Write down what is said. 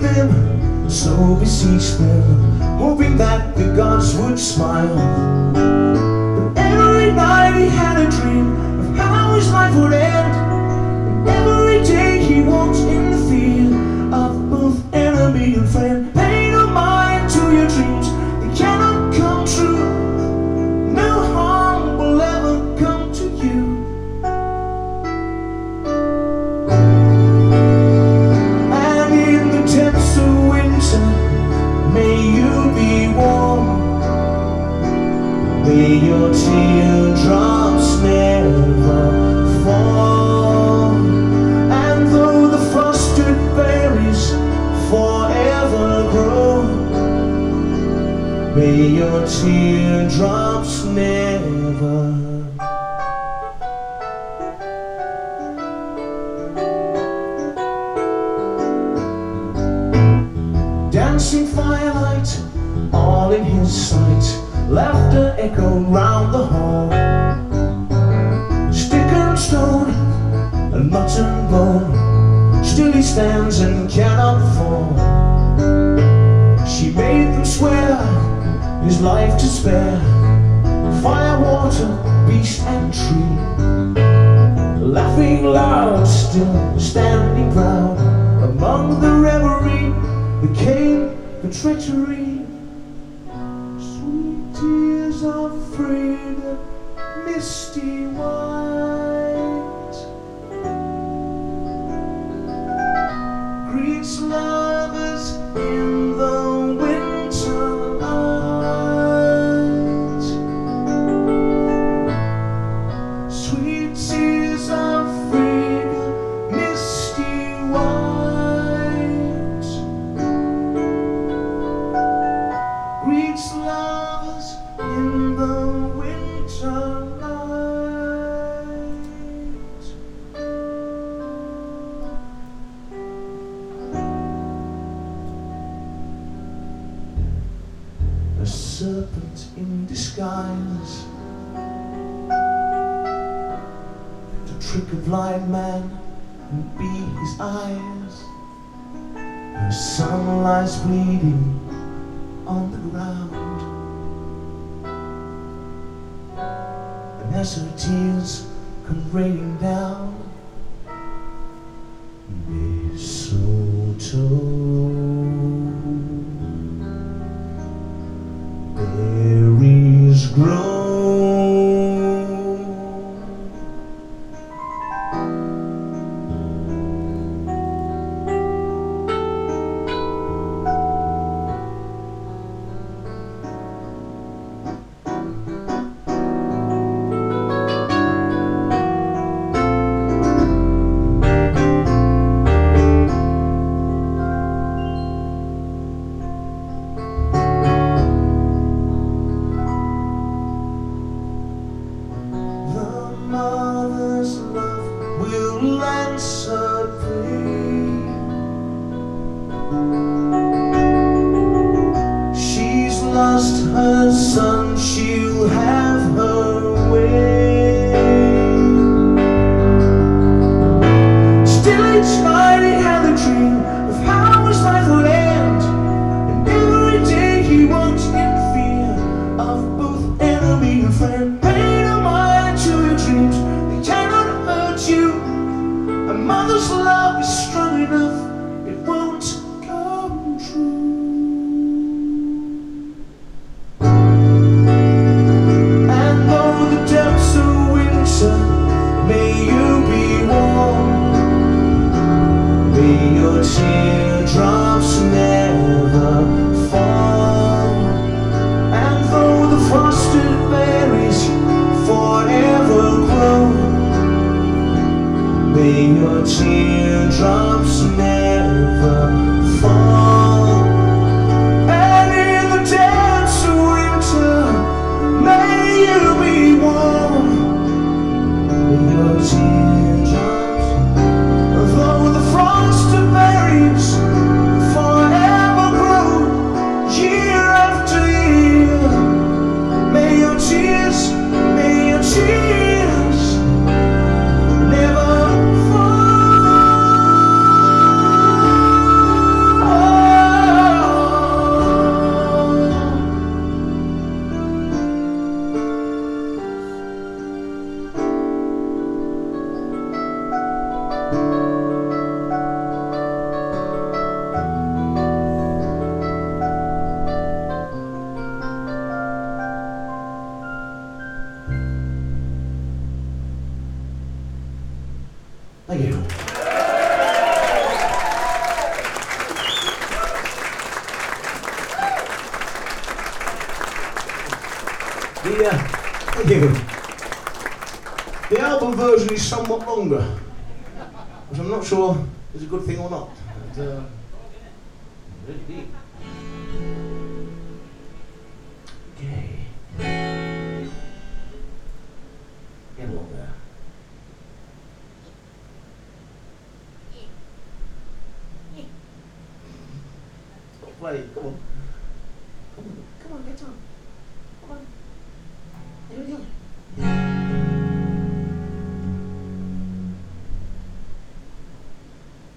them, so beseech them, hoping that the gods would smile. But every night he had a dream of how his life would end, and every day he walked in the fear of both enemy and friend. Pay no mind to your dreams, they cannot come true. No harm will ever come to you. And in the depths of winter, may you be warm. May your teardrops never fall. And though the frosted berries forever grow, may your teardrops never. Dancing firelight, all in his sight, laughter echoed round the hall. Stick and stone, and nut and bone, still he stands and cannot fall. She made them swear his life to spare, fire, water, beast and tree, laughing loud, still standing proud. Among the revelry there came the treachery. Sweet tears of freedom, misty white, greets lovers in the winter light. Sweet tears of freedom, misty white, greets lovers in the winter light. A serpent in disguise, to trick a blind man and be his eyes. Her son lies bleeding on the ground, and as her tears come raining down, mistletoe berries grow. Mother's love will answer plea. She's lost her son, she'll have her way. Still each night he had a dream of how his life would end, and every day he walked in fear of both enemy and friend. Pay no mind to your dreams, they cannot hurt you. A mother's love is strong enough, it won't come true. Thank you. The album version is somewhat longer, which I'm not sure is a good thing or not. But, really deep. Okay. Get along there. Play, come on.